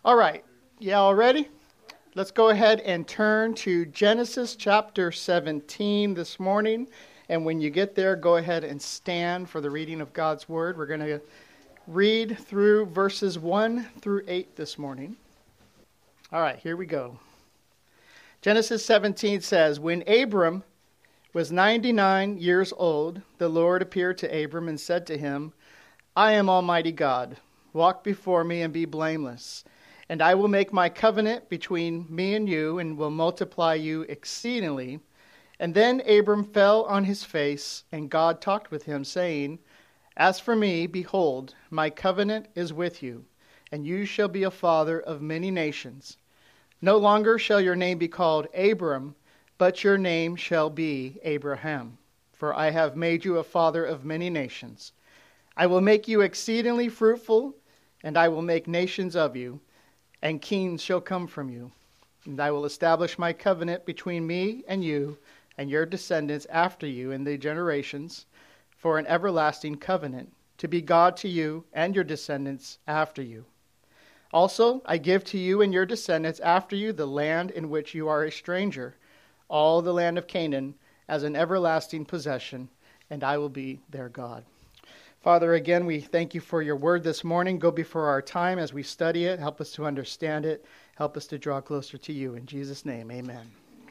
All right. Yeah, all ready? Let's go ahead and turn to Genesis chapter 17 this morning. And when you get there, go ahead and stand for the reading of God's Word. We're going to read through verses 1 through 8 this morning. All right, here we go. Genesis 17 says, When Abram was 99 years old, the Lord appeared to Abram and said to him, I am Almighty God. Walk before me and be blameless. And I will make my covenant between me and you and will multiply you exceedingly. And then Abram fell on his face, and God talked with him, saying, As for me, behold, my covenant is with you, and you shall be a father of many nations. No longer shall your name be called Abram, but your name shall be Abraham. For I have made you a father of many nations. I will make you exceedingly fruitful, and I will make nations of you, and kings shall come from you. And I will establish my covenant between me and you and your descendants after you in the generations for an everlasting covenant, to be God to you and your descendants after you. Also, I give to you and your descendants after you the land in which you are a stranger, all the land of Canaan, as an everlasting possession, and I will be their God. Father, again, we thank you for your word this morning. Go before our time as we study it. Help us to understand it. Help us to draw closer to you. In Jesus' name, amen.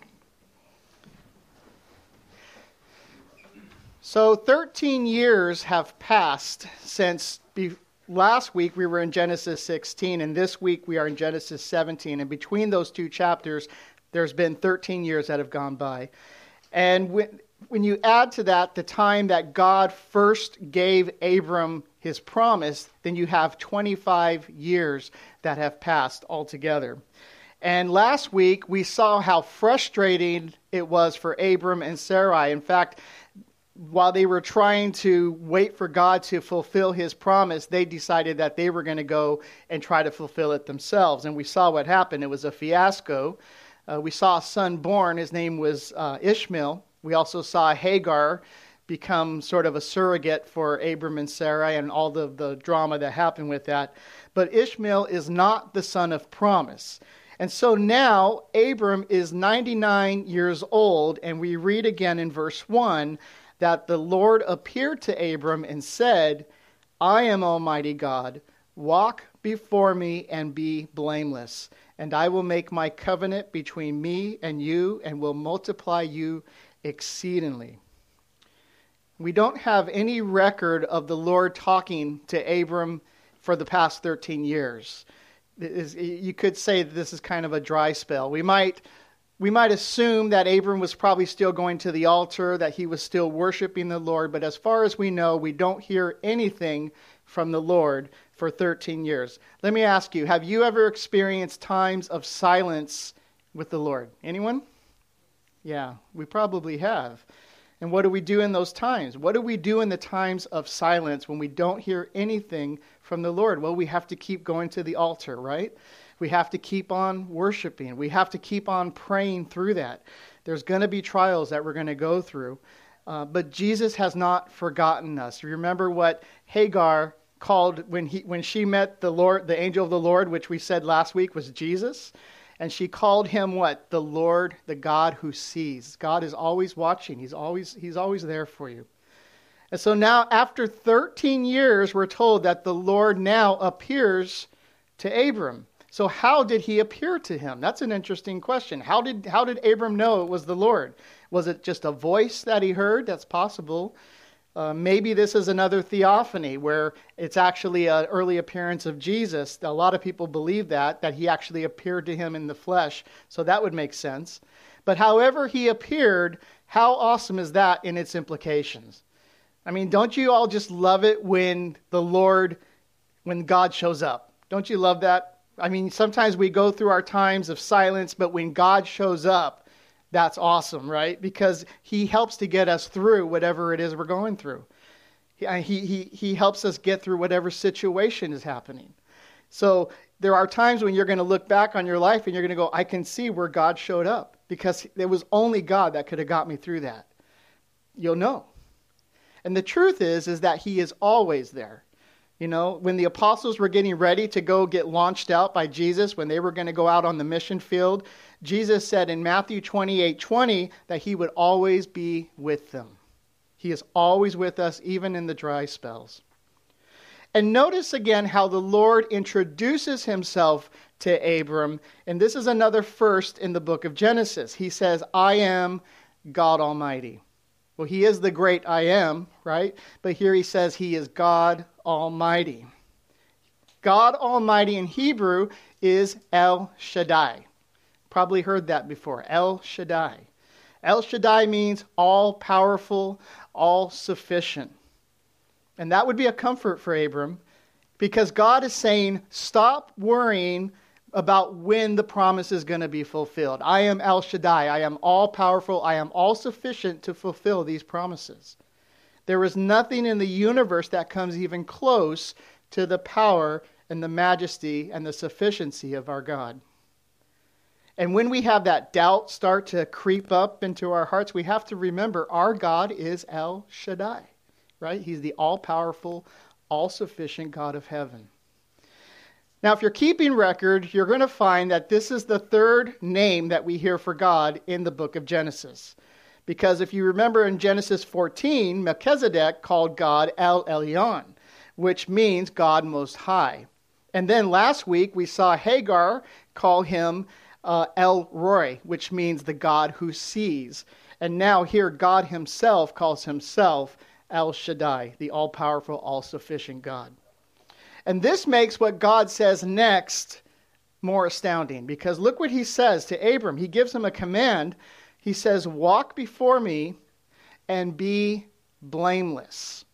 So 13 years have passed since last week we were in Genesis 16, and this week we are in Genesis 17. And between those two chapters, there's been 13 years that have gone by. And when you add to that the time that God first gave Abram his promise, then you have 25 years that have passed altogether. And last week we saw how frustrating it was for Abram and Sarai. In fact, while they were trying to wait for God to fulfill his promise, they decided that they were going to go and try to fulfill it themselves. And we saw what happened. It was a fiasco. We saw a son born. His name was Ishmael. We also saw Hagar become sort of a surrogate for Abram and Sarai and all the drama that happened with that. But Ishmael is not the son of promise. And so now Abram is 99 years old, and we read again in verse 1 that the Lord appeared to Abram and said, I am Almighty God. Walk before me and be blameless. And I will make my covenant between me and you and will multiply you exceedingly. We don't have any record of the Lord talking to Abram for the past 13 years. You could say that this is kind of a dry spell. We might assume that Abram was probably still going to the altar, that he was still worshiping the Lord, but as far as we know, we don't hear anything from the Lord for 13 years. Let me ask you, have you ever experienced times of silence with the Lord? Anyone? Yeah, we probably have. And what do we do in those times? What do we do in the times of silence when we don't hear anything from the Lord? Well, we have to keep going to the altar, right? We have to keep on worshiping. We have to keep on praying through that. There's going to be trials that we're going to go through. But Jesus has not forgotten us. Remember what Hagar called when she met the Lord, the angel of the Lord, which we said last week was Jesus. And she called him what? The Lord, the God who sees. God is always watching. He's always there for you. And so now after 13 years, we're told that the Lord now appears to Abram. So how did he appear to him? That's an interesting question. How did Abram know it was the Lord? Was it just a voice that he heard? That's possible. Maybe this is another theophany where it's actually an early appearance of Jesus. A lot of people believe that he actually appeared to him in the flesh. So that would make sense. But however he appeared, how awesome is that in its implications? I mean, don't you all just love it when God shows up? Don't you love that? I mean, sometimes we go through our times of silence, but when God shows up, that's awesome, right? Because he helps to get us through whatever it is we're going through. He helps us get through whatever situation is happening. So there are times when you're going to look back on your life and you're going to go, I can see where God showed up because it was only God that could have got me through that. You'll know. And the truth is that he is always there. You know, when the apostles were getting ready to go get launched out by Jesus, when they were going to go out on the mission field, Jesus said in Matthew 28:20 that he would always be with them. He is always with us, even in the dry spells. And notice again how the Lord introduces himself to Abram. And this is another first in the book of Genesis. He says, I am God Almighty. Well, he is the great I am, right? But here he says he is God Almighty. God Almighty in Hebrew is El Shaddai. Probably heard that before. El Shaddai. El Shaddai means all-powerful, all-sufficient. And that would be a comfort for Abram, because God is saying, stop worrying about when the promise is going to be fulfilled. I am El Shaddai. I am all-powerful. I am all-sufficient to fulfill these promises. There is nothing in the universe that comes even close to the power and the majesty and the sufficiency of our God. And when we have that doubt start to creep up into our hearts, we have to remember our God is El Shaddai, right? He's the all-powerful, all-sufficient God of heaven. Now, if you're keeping record, you're going to find that this is the third name that we hear for God in the book of Genesis. Because if you remember in Genesis 14, Melchizedek called God El Elyon, which means God Most High. And then last week we saw Hagar call him El Roi, which means the God who sees. And now here God himself calls himself El Shaddai, the all-powerful, all-sufficient God. And this makes what God says next more astounding, because look what he says to Abram. He gives him a command. He says, walk before me and be blameless.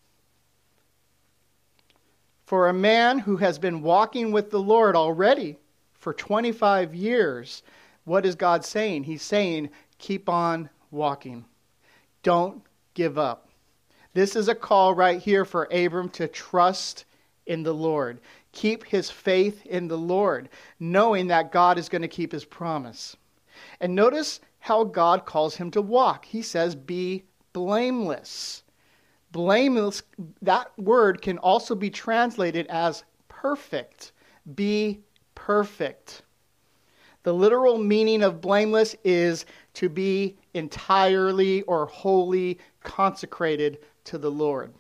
For a man who has been walking with the Lord already for 25 years, what is God saying? He's saying, keep on walking. Don't give up. This is a call right here for Abram to trust in the Lord. Keep his faith in the Lord, knowing that God is going to keep his promise. And notice how God calls him to walk. He says, be blameless. Blameless, that word can also be translated as perfect. Be perfect. The literal meaning of blameless is to be entirely or wholly consecrated to the Lord.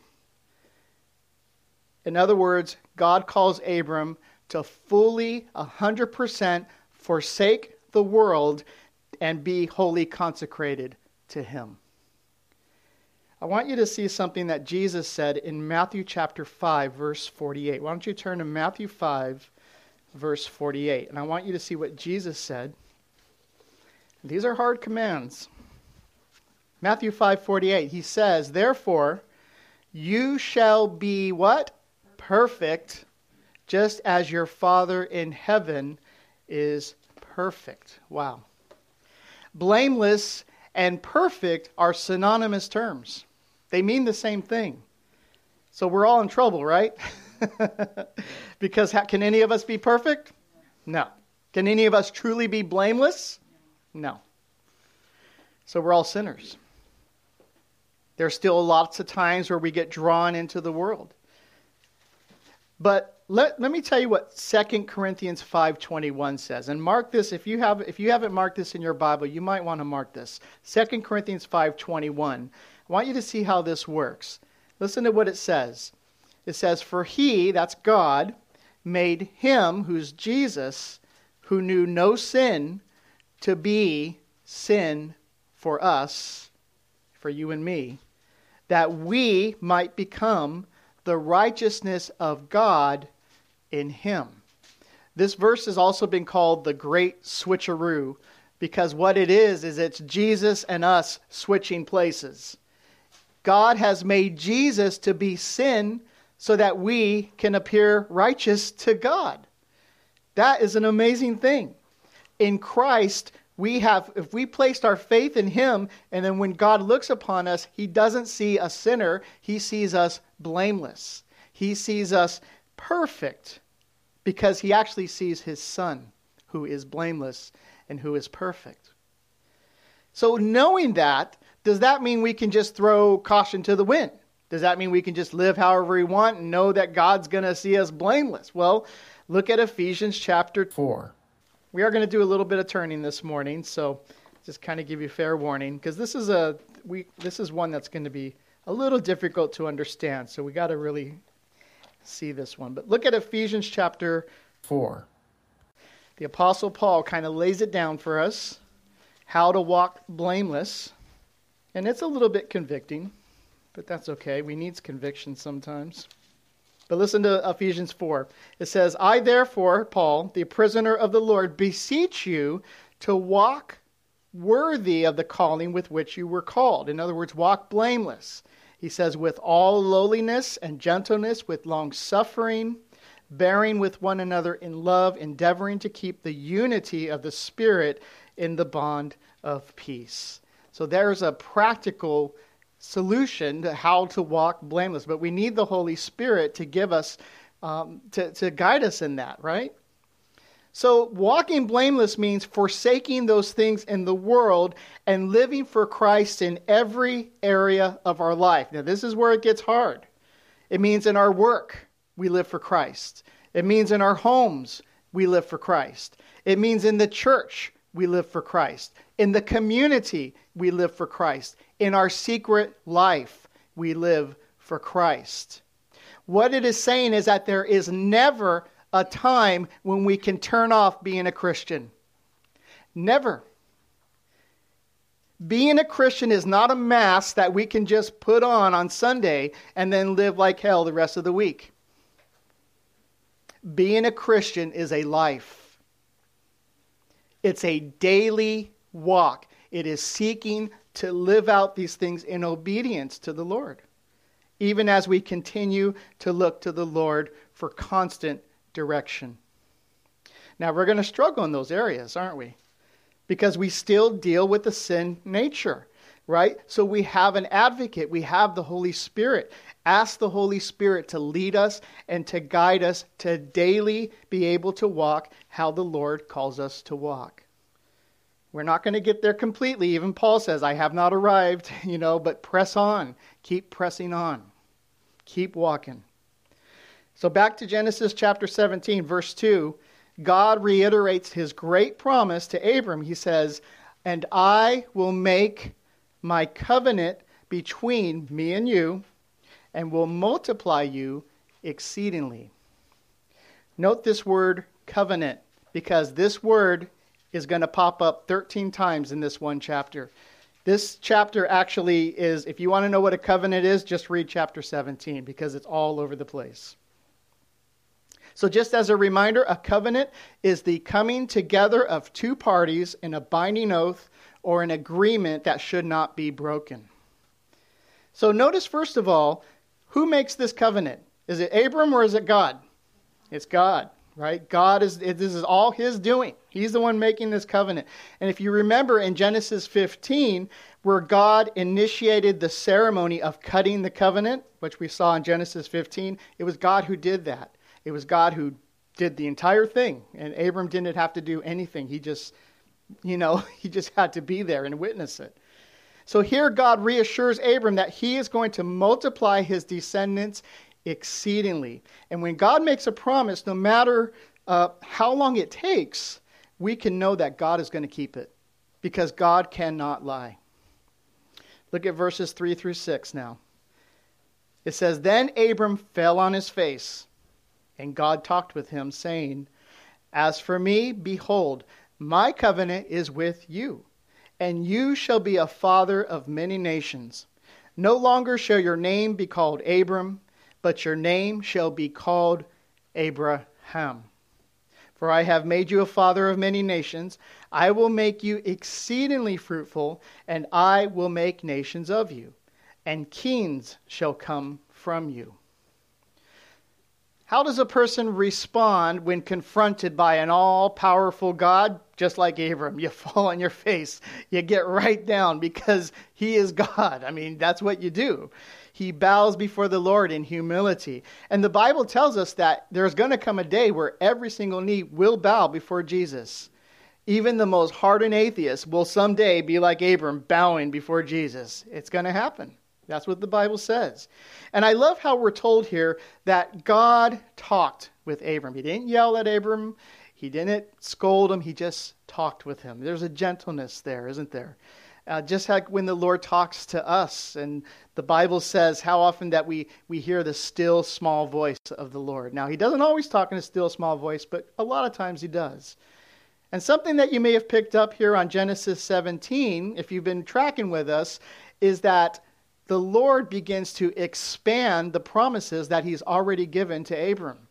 In other words, God calls Abram to fully, 100% forsake the world and be wholly consecrated to him. I want you to see something that Jesus said in Matthew chapter 5, verse 48. Why don't you turn to Matthew 5, verse 48. And I want you to see what Jesus said. These are hard commands. Matthew 5:48, he says, therefore, you shall be what? Perfect, just as your Father in heaven is perfect. Wow. Blameless and perfect are synonymous terms. They mean the same thing. So we're all in trouble, right? Because can any of us be perfect? No. Can any of us truly be blameless? No. So we're all sinners. There's still lots of times where we get drawn into the world. But let me tell you what 2 Corinthians 5:21 says. And mark this, if you haven't marked this in your Bible, you might want to mark this. 2 Corinthians 5:21. I want you to see how this works. Listen to what it says. It says, for he, that's God, made him, who's Jesus, who knew no sin, to be sin for us, for you and me, that we might become the righteousness of God in him. This verse has also been called the Great Switcheroo, because what it is it's Jesus and us switching places. God has made Jesus to be sin so that we can appear righteous to God. That is an amazing thing. In Christ, if we placed our faith in him, and then when God looks upon us, he doesn't see a sinner, he sees us blameless. He sees us perfect because he actually sees his Son, who is blameless and who is perfect. So knowing that, does that mean we can just throw caution to the wind? Does that mean we can just live however we want and know that God's going to see us blameless? Well, look at Ephesians chapter 4. We are going to do a little bit of turning this morning, so just kind of give you fair warning, because this is one that's going to be a little difficult to understand, so we got to really see this one. But look at Ephesians chapter 4. The Apostle Paul kind of lays it down for us, how to walk blameless, and it's a little bit convicting, but that's okay. We need conviction sometimes. But listen to Ephesians 4. It says, I therefore, Paul, the prisoner of the Lord, beseech you to walk worthy of the calling with which you were called. In other words, walk blameless. He says, with all lowliness and gentleness, with long suffering, bearing with one another in love, endeavoring to keep the unity of the Spirit in the bond of peace. So there's a practical solution to how to walk blameless. But we need the Holy Spirit to give us, to guide us in that, right? So walking blameless means forsaking those things in the world and living for Christ in every area of our life. Now, this is where it gets hard. It means in our work, we live for Christ. It means in our homes, we live for Christ. It means in the church, we live for Christ. In the community, we live for Christ. In our secret life, we live for Christ. What it is saying is that there is never a time when we can turn off being a Christian. Never. Being a Christian is not a mask that we can just put on Sunday and then live like hell the rest of the week. Being a Christian is a life. It's a daily walk. It is seeking to live out these things in obedience to the Lord, even as we continue to look to the Lord for constant direction. Now, we're going to struggle in those areas, aren't we? Because we still deal with the sin nature, right? So we have an advocate. We have the Holy Spirit. Ask the Holy Spirit to lead us and to guide us to daily be able to walk how the Lord calls us to walk. We're not going to get there completely. Even Paul says, I have not arrived, but press on. Keep pressing on. Keep walking. So back to Genesis chapter 17, verse 2, God reiterates his great promise to Abram. He says, and I will make my covenant between me and you, and will multiply you exceedingly. Note this word covenant, because this word is going to pop up 13 times in this one chapter. This chapter actually is, if you want to know what a covenant is, just read chapter 17, because it's all over the place. So just as a reminder, a covenant is the coming together of two parties in a binding oath or an agreement that should not be broken. So notice, first of all, who makes this covenant? Is it Abram or is it God? It's God, right? This is all his doing. He's the one making this covenant. And if you remember in Genesis 15, where God initiated the ceremony of cutting the covenant, which we saw in Genesis 15, it was God who did that. It was God who did the entire thing. And Abram didn't have to do anything. He just had to be there and witness it. So here God reassures Abram that he is going to multiply his descendants exceedingly. And when God makes a promise, no matter how long it takes, we can know that God is going to keep it, because God cannot lie. Look at verses 3 through 6 now. It says, then Abram fell on his face, and God talked with him, saying, as for me, behold, my covenant is with you, and you shall be a father of many nations. No longer shall your name be called Abram, but your name shall be called Abraham. For I have made you a father of many nations. I will make you exceedingly fruitful, and I will make nations of you, and kings shall come from you. How does a person respond when confronted by an all-powerful God? Just like Abram, you fall on your face. You get right down because he is God. I mean, that's what you do. He bows before the Lord in humility. And the Bible tells us that there's going to come a day where every single knee will bow before Jesus. Even the most hardened atheist will someday be like Abram, bowing before Jesus. It's going to happen. That's what the Bible says. And I love how we're told here that God talked with Abram. He didn't yell at Abram. He didn't scold him. He just talked with him. There's a gentleness there, isn't there? Just like when the Lord talks to us, and the Bible says how often that we hear the still small voice of the Lord. Now, he doesn't always talk in a still small voice, but a lot of times he does. And something that you may have picked up here on Genesis 17, if you've been tracking with us, is that the Lord begins to expand the promises that he's already given to Abram.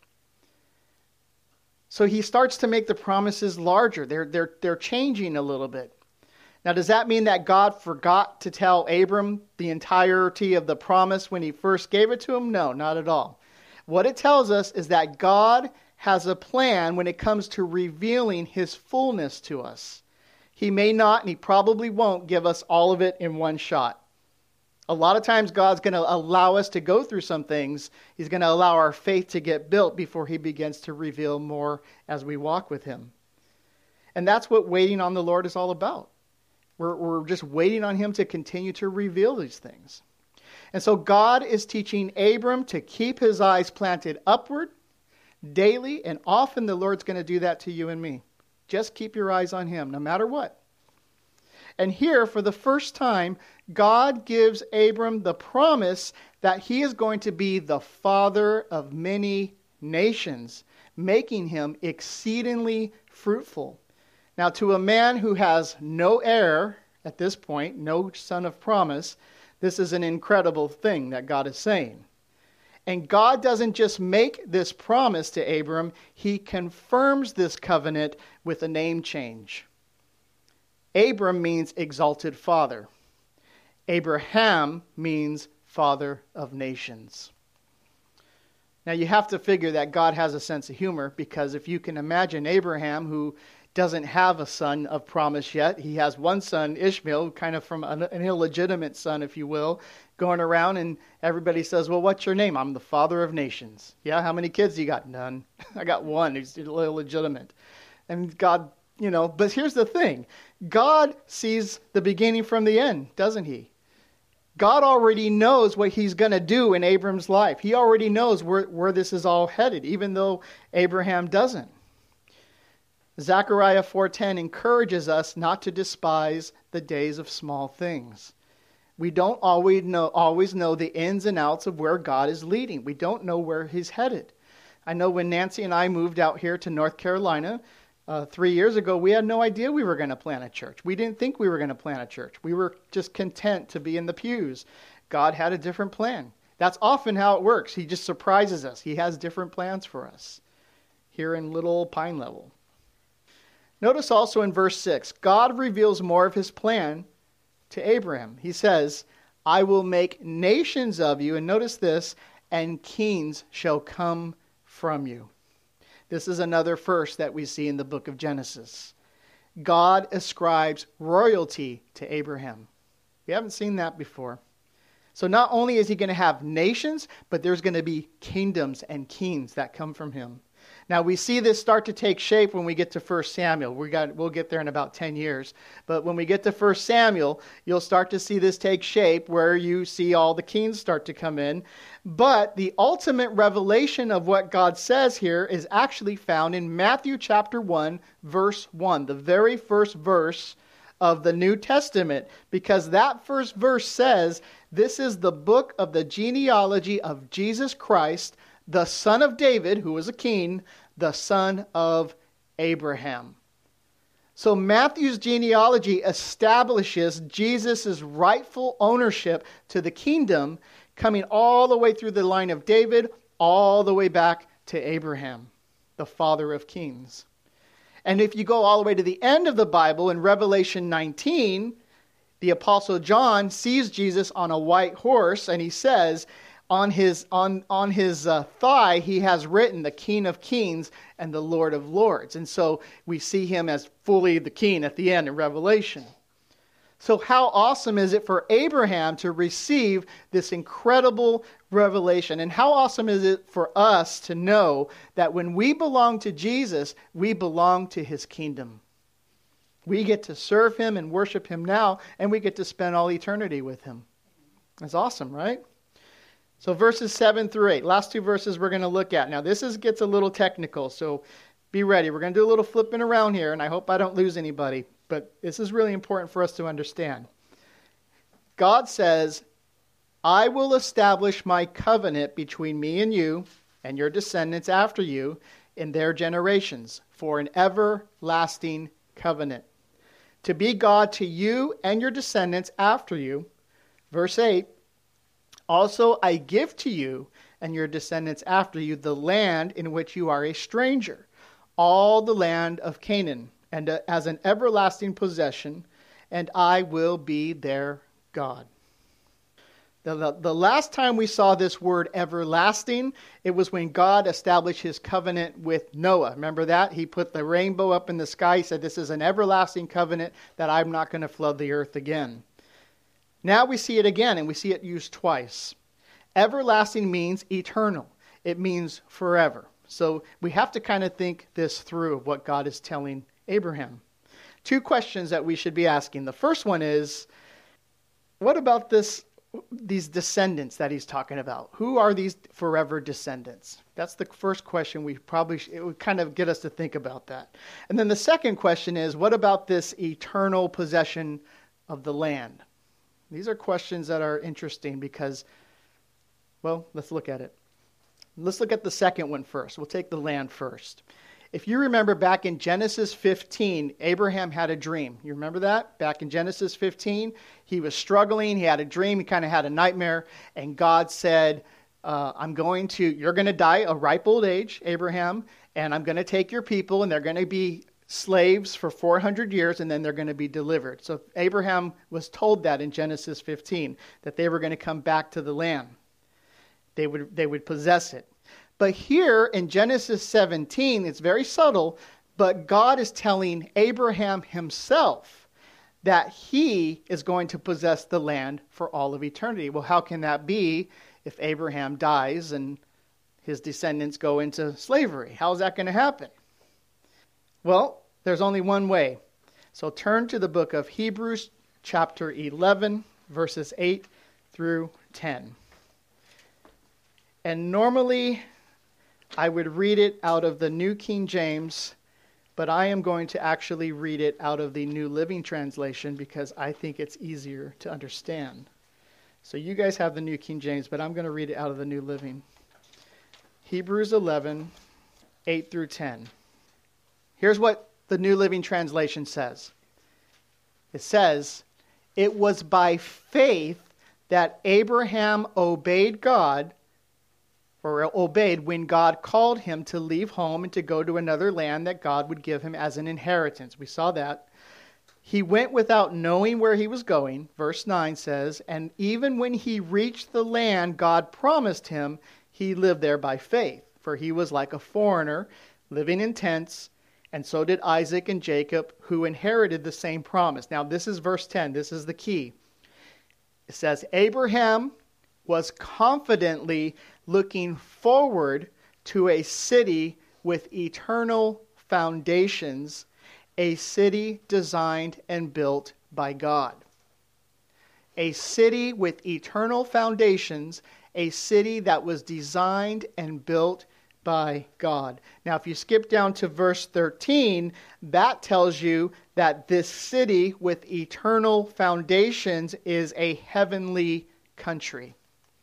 So he starts to make the promises larger. They're changing a little bit. Now, does that mean that God forgot to tell Abram the entirety of the promise when he first gave it to him? No, not at all. What it tells us is that God has a plan when it comes to revealing his fullness to us. He may not, and he probably won't, give us all of it in one shot. A lot of times God's going to allow us to go through some things. He's going to allow our faith to get built before he begins to reveal more as we walk with him. And that's what waiting on the Lord is all about. We're just waiting on him to continue to reveal these things. And so God is teaching Abram to keep his eyes planted upward daily, and often the Lord's going to do that to you and me. Just keep your eyes on him, no matter what. And here, for the first time, God gives Abram the promise that he is going to be the father of many nations, making him exceedingly fruitful. Now, to a man who has no heir at this point, no son of promise, this is an incredible thing that God is saying. And God doesn't just make this promise to Abram, he confirms this covenant with a name change. Abram means exalted father. Abraham means father of nations. Now you have to figure that God has a sense of humor, because if you can imagine Abraham, who doesn't have a son of promise yet. He has one son, Ishmael, kind of from an illegitimate son, if you will, going around, and everybody says, well, what's your name? I'm the father of nations. Yeah, how many kids you got? None. I got one. He's illegitimate. And God, but here's the thing. God sees the beginning from the end, doesn't he? God already knows what he's going to do in Abram's life. He already knows where this is all headed, even though Abraham doesn't. Zechariah 4:10 encourages us not to despise the days of small things. We don't always know the ins and outs of where God is leading. We don't know where he's headed. I know when Nancy and I moved out here to North Carolina 3 years ago, we had no idea we were going to plant a church. We didn't think we were going to plant a church. We were just content to be in the pews. God had a different plan. That's often how it works. He just surprises us. He has different plans for us here in little Pine Level. Notice also in verse 6, God reveals more of his plan to Abraham. He says, I will make nations of you, and notice this, and kings shall come from you. This is another first that we see in the book of Genesis. God ascribes royalty to Abraham. We haven't seen that before. So not only is he going to have nations, but there's going to be kingdoms and kings that come from him. Now, we see this start to take shape when we get to 1 Samuel. We'll get there in about 10 years. But when we get to 1 Samuel, you'll start to see this take shape where you see all the kings start to come in. But the ultimate revelation of what God says here is actually found in Matthew chapter 1, verse 1, the very first verse of the New Testament, because that first verse says, this is the book of the genealogy of Jesus Christ, the son of David, who was a king, the son of Abraham. So Matthew's genealogy establishes Jesus' rightful ownership to the kingdom, coming all the way through the line of David, all the way back to Abraham, the father of kings. And if you go all the way to the end of the Bible, in Revelation 19, the Apostle John sees Jesus on a white horse, and he says, on his thigh, he has written the King of Kings and the Lord of Lords. And so we see him as fully the king at the end in Revelation. So how awesome is it for Abraham to receive this incredible revelation? And how awesome is it for us to know that when we belong to Jesus, we belong to his kingdom. We get to serve him and worship him now, and we get to spend all eternity with him. That's awesome, right? So verses 7 through 8, last two verses we're going to look at. Now gets a little technical, so be ready. We're going to do a little flipping around here, and I hope I don't lose anybody, but this is really important for us to understand. God says, I will establish my covenant between me and you and your descendants after you in their generations for an everlasting covenant, to be God to you and your descendants after you. Verse 8, also I give to you and your descendants after you the land in which you are a stranger, all the land of Canaan, and as an everlasting possession, and I will be their God. The last time we saw this word everlasting, it was when God established his covenant with Noah. Remember that? He put the rainbow up in the sky. He said, this is an everlasting covenant that I'm not going to flood the earth again. Now we see it again, and we see it used twice. Everlasting means eternal. It means forever. So we have to kind of think this through of what God is telling Abraham. Two questions that we should be asking. The first one is, what about these descendants that he's talking about? Who are these forever descendants? That's the first question it would kind of get us to think about that. And then the second question is, what about this eternal possession of the land? These are questions that are interesting because, well, let's look at it. Let's look at the second one first. We'll take the land first. If you remember back in Genesis 15, Abraham had a dream. You remember that? Back in Genesis 15, he was struggling. He had a dream. He kind of had a nightmare. And God said, you're going to die a ripe old age, Abraham, and I'm going to take your people, and they're going to be slaves for 400 years, and then they're going to be delivered. So Abraham was told that in Genesis 15, that they were going to come back to the land. They would possess it. But here in Genesis 17, it's very subtle, but God is telling Abraham himself that he is going to possess the land for all of eternity. Well, how can that be if Abraham dies and his descendants go into slavery? How is that going to happen? Well, there's only one way. So turn to the book of Hebrews, chapter 11, verses 8 through 10. And normally I would read it out of the New King James, but I am going to actually read it out of the New Living Translation because I think it's easier to understand. So you guys have the New King James, but I'm going to read it out of the New Living. Hebrews 11, 8 through 10. Here's what the New Living Translation says. It says, it was by faith that Abraham obeyed God, or obeyed when God called him to leave home and to go to another land that God would give him as an inheritance. We saw that. He went without knowing where he was going. Verse 9 says, and even when he reached the land God promised him, he lived there by faith. For he was like a foreigner, living in tents, and so did Isaac and Jacob, who inherited the same promise. Now this is verse 10. This is the key. It says, Abraham was confidently looking forward to a city with eternal foundations, a city designed and built by God. A city with eternal foundations, a city that was designed and built by God. Now, if you skip down to verse 13, that tells you that this city with eternal foundations is a heavenly country.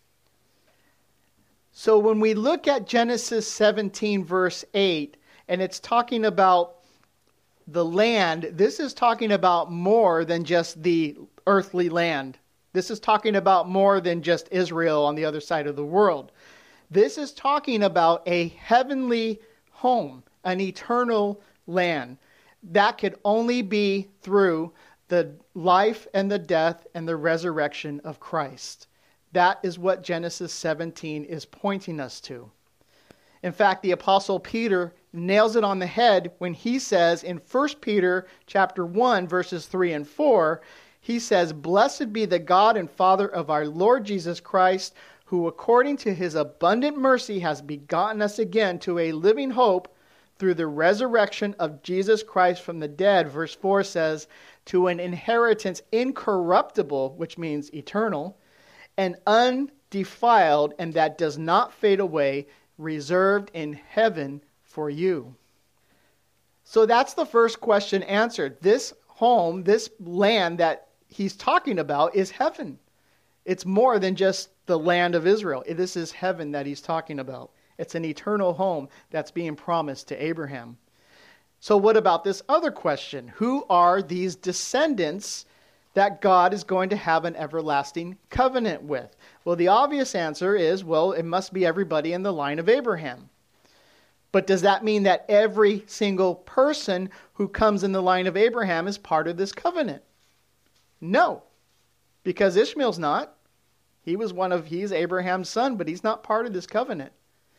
So when we look at Genesis 17, verse 8, and it's talking about the land, this is talking about more than just the earthly land. This is talking about more than just Israel on the other side of the world. This is talking about a heavenly home, an eternal land. That could only be through the life and the death and the resurrection of Christ. That is what Genesis 17 is pointing us to. In fact, the Apostle Peter nails it on the head when he says in 1 Peter chapter 1, verses 3 and 4, he says, blessed be the God and Father of our Lord Jesus Christ, who according to his abundant mercy has begotten us again to a living hope through the resurrection of Jesus Christ from the dead. Verse 4 says, to an inheritance incorruptible, which means eternal, and undefiled, and that does not fade away, reserved in heaven for you. So that's the first question answered. This home, this land that he's talking about is heaven. It's more than just the land of Israel. This is heaven that he's talking about. It's an eternal home that's being promised to Abraham. So what about this other question? Who are these descendants that God is going to have an everlasting covenant with? Well, the obvious answer is, well, it must be everybody in the line of Abraham. But does that mean that every single person who comes in the line of Abraham is part of this covenant? No, because Ishmael's not. He's Abraham's son, but he's not part of this covenant.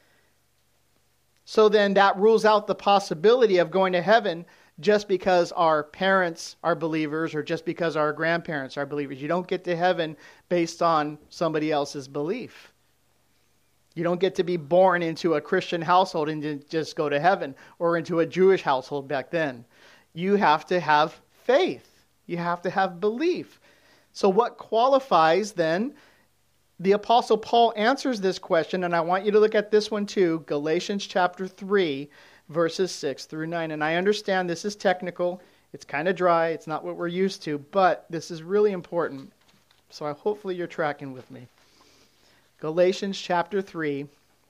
So then that rules out the possibility of going to heaven just because our parents are believers or just because our grandparents are believers. You don't get to heaven based on somebody else's belief. You don't get to be born into a Christian household and just go to heaven, or into a Jewish household back then. You have to have faith. You have to have belief. So what qualifies then? The Apostle Paul answers this question, and I want you to look at this one too, Galatians chapter 3, verses 6 through 9. And I understand this is technical. It's kind of dry. It's not what we're used to, but this is really important. So hopefully you're tracking with me. Galatians chapter 3,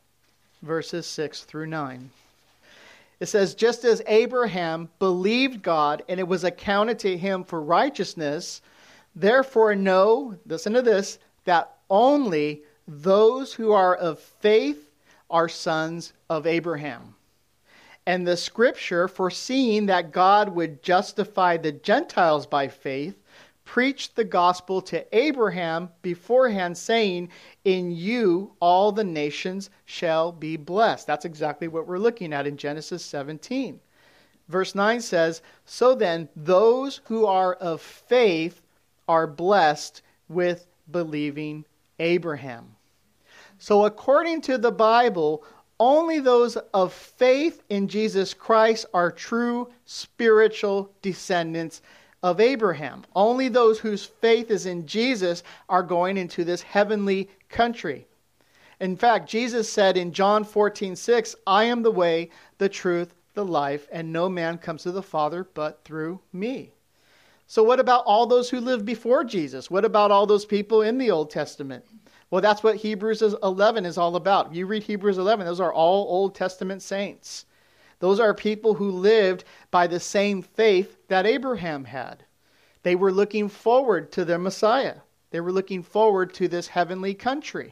verses 6 through 9. It says, just as Abraham believed God, and it was accounted to him for righteousness, therefore know, listen to this, that only those who are of faith are sons of Abraham. And the scripture, foreseeing that God would justify the Gentiles by faith, preached the gospel to Abraham beforehand, saying, in you all the nations shall be blessed. That's exactly what we're looking at in Genesis 17. Verse 9 says, so then those who are of faith are blessed with believing Abraham. So according to the Bible, only those of faith in Jesus Christ are true spiritual descendants of Abraham. Only those whose faith is in Jesus are going into this heavenly country. In fact, Jesus said in John 14:6, I am the way, the truth, the life, and no man comes to the Father but through me. So what about all those who lived before Jesus? What about all those people in the Old Testament? Well, that's what Hebrews 11 is all about. You read Hebrews 11, those are all Old Testament saints. Those are people who lived by the same faith that Abraham had. They were looking forward to their Messiah. They were looking forward to this heavenly country.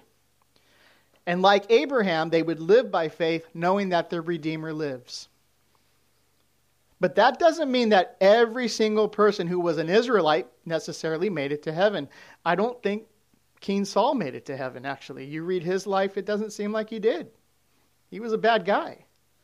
And like Abraham, they would live by faith, knowing that their Redeemer lives. But that doesn't mean that every single person who was an Israelite necessarily made it to heaven. I don't think King Saul made it to heaven, actually. You read his life, it doesn't seem like he did. He was a bad guy.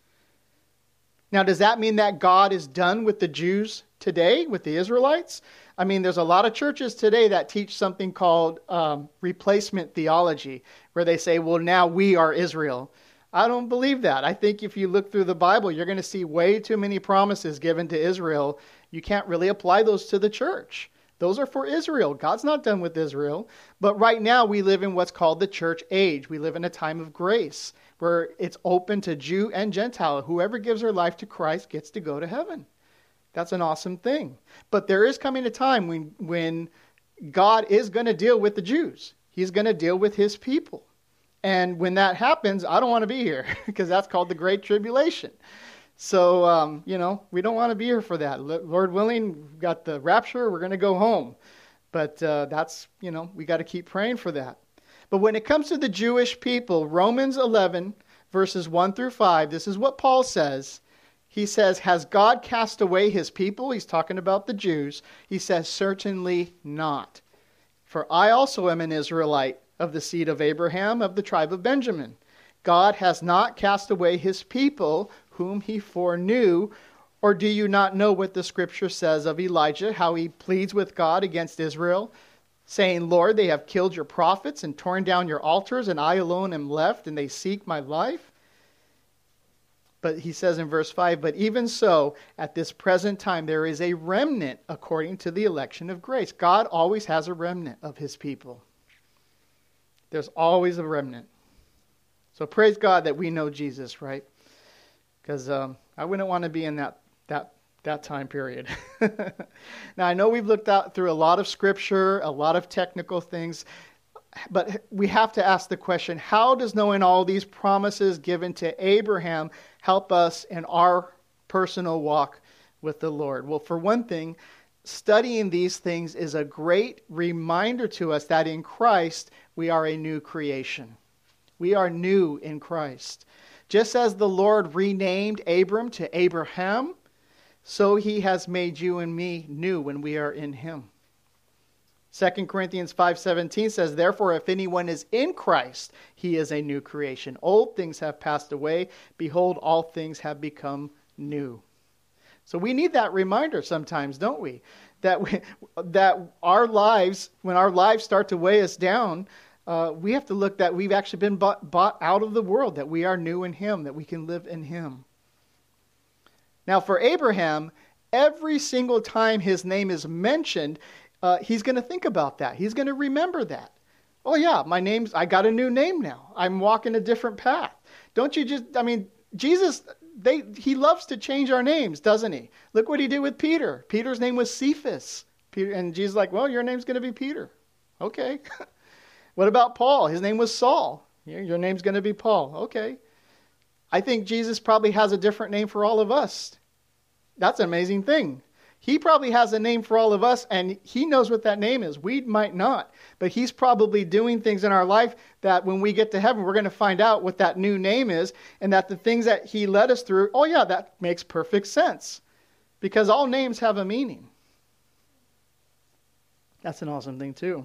Now, does that mean that God is done with the Jews today, with the Israelites? I mean, there's a lot of churches today that teach something called replacement theology, where they say, well, now we are Israel. I don't believe that. I think if you look through the Bible, you're going to see way too many promises given to Israel. You can't really apply those to the church. Those are for Israel. God's not done with Israel. But right now we live in what's called the church age. We live in a time of grace where it's open to Jew and Gentile. Whoever gives their life to Christ gets to go to heaven. That's an awesome thing. But there is coming a time when God is going to deal with the Jews. He's going to deal with his people. And when that happens, I don't want to be here because that's called the Great Tribulation. So, we don't want to be here for that. Lord willing, we've got the rapture, we're going to go home. But that's, we got to keep praying for that. But when it comes to the Jewish people, Romans 11, verses 1 through 5, this is what Paul says. He says, has God cast away his people? He's talking about the Jews. He says, certainly not. For I also am an Israelite of the seed of Abraham, of the tribe of Benjamin. God has not cast away his people, whom he foreknew. Or do you not know what the scripture says of Elijah, how he pleads with God against Israel, saying, Lord, they have killed your prophets and torn down your altars, and I alone am left, and they seek my life? But he says in verse 5, but even so, at this present time, there is a remnant according to the election of grace. God always has a remnant of his people. There's always a remnant. So praise God that we know Jesus, right? Because I wouldn't want to be in that time period. Now, I know we've looked out through a lot of scripture, a lot of technical things, but we have to ask the question, how does knowing all these promises given to Abraham help us in our personal walk with the Lord? Well, for one thing, studying these things is a great reminder to us that in Christ we are a new creation. We are new in Christ. Just as the Lord renamed Abram to Abraham, so he has made you and me new when we are in him. 2 Corinthians 5:17 says, therefore, if anyone is in Christ, he is a new creation. Old things have passed away. Behold, all things have become new. So we need that reminder sometimes, don't we? That our lives, when our lives start to weigh us down, we have to look that we've actually been bought out of the world, that we are new in him, that we can live in him. Now for Abraham, every single time his name is mentioned, he's going to think about that. He's going to remember that. Oh yeah, I got a new name now. I'm walking a different path. Don't you Jesus, he loves to change our names, doesn't he? Look what he did with Peter. Peter's name was Cephas. And Jesus is like, well, your name's going to be Peter. Okay. What about Paul? His name was Saul. Your name's going to be Paul. Okay. I think Jesus probably has a different name for all of us. That's an amazing thing. He probably has a name for all of us, and he knows what that name is. We might not. But he's probably doing things in our life that when we get to heaven, we're going to find out what that new name is, and that the things that he led us through, oh yeah, that makes perfect sense. Because all names have a meaning. That's an awesome thing too.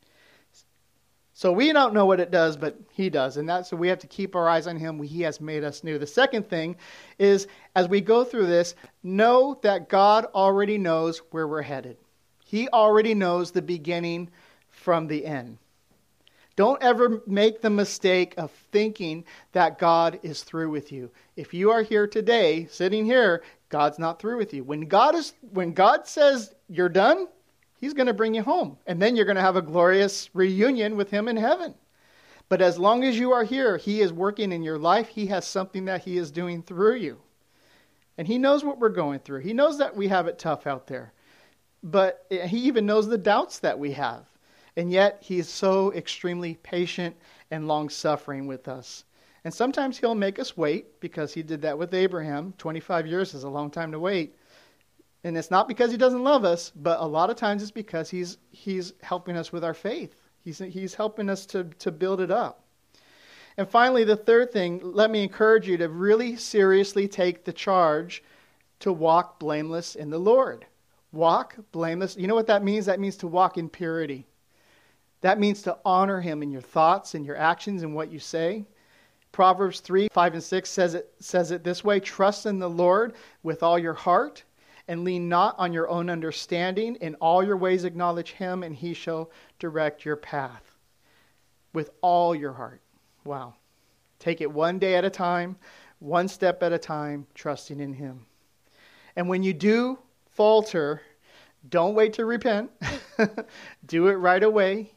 So we don't know what it does, but he does. And so we have to keep our eyes on him. He has made us new. The second thing is, as we go through this, know that God already knows where we're headed. He already knows the beginning from the end. Don't ever make the mistake of thinking that God is through with you. If you are here today, sitting here, God's not through with you. When God says you're done, he's going to bring you home. And then you're going to have a glorious reunion with him in heaven. But as long as you are here, he is working in your life. He has something that he is doing through you. And he knows what we're going through. He knows that we have it tough out there. But he even knows the doubts that we have. And yet he is so extremely patient and long-suffering with us. And sometimes he'll make us wait, because he did that with Abraham. 25 years is a long time to wait. And it's not because he doesn't love us, but a lot of times it's because he's helping us with our faith. He's helping us to build it up. And finally, the third thing, let me encourage you to really seriously take the charge to walk blameless in the Lord. Walk blameless. You know what that means? That means to walk in purity. That means to honor him in your thoughts and your actions and what you say. Proverbs 3:5-6 says it this way: trust in the Lord with all your heart, and lean not on your own understanding. In all your ways acknowledge him, and he shall direct your path. With all your heart. Wow. Take it one day at a time, one step at a time, trusting in him. And when you do falter, don't wait to repent. Do it right away,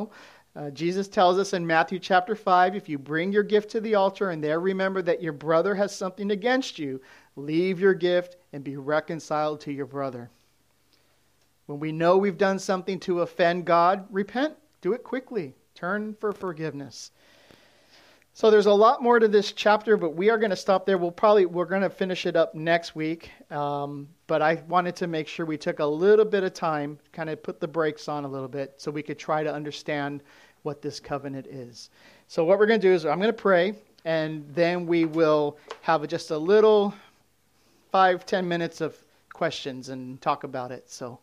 Jesus tells us in Matthew chapter 5, if you bring your gift to the altar and there remember that your brother has something against you, leave your gift and be reconciled to your brother. When we know we've done something to offend God, repent. Do it quickly. Turn for forgiveness. So there's a lot more to this chapter, but we are going to stop there. We're going to finish it up next week. But I wanted to make sure we took a little bit of time, kind of put the brakes on a little bit, so we could try to understand what this covenant is. So what we're going to do is I'm going to pray, and then we will have just a little 5-10 minutes of questions and talk about it. So,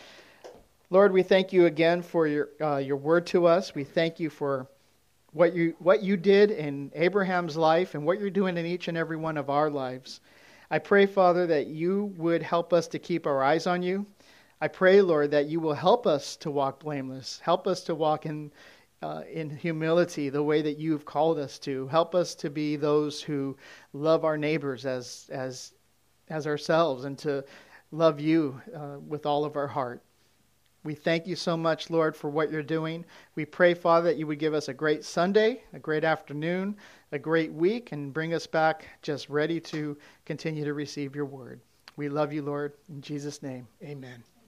Lord, we thank you again for your word to us. We thank you for what you did in Abraham's life and what you're doing in each and every one of our lives. I pray, Father, that you would help us to keep our eyes on you. I pray, Lord, that you will help us to walk blameless. Help us to walk in humility the way that you've called us to. Help us to be those who love our neighbors as ourselves, and to love you with all of our heart. We thank you so much, Lord, for what you're doing. We pray, Father, that you would give us a great Sunday, a great afternoon, a great week, and bring us back just ready to continue to receive your word. We love you, Lord. In Jesus' name, amen.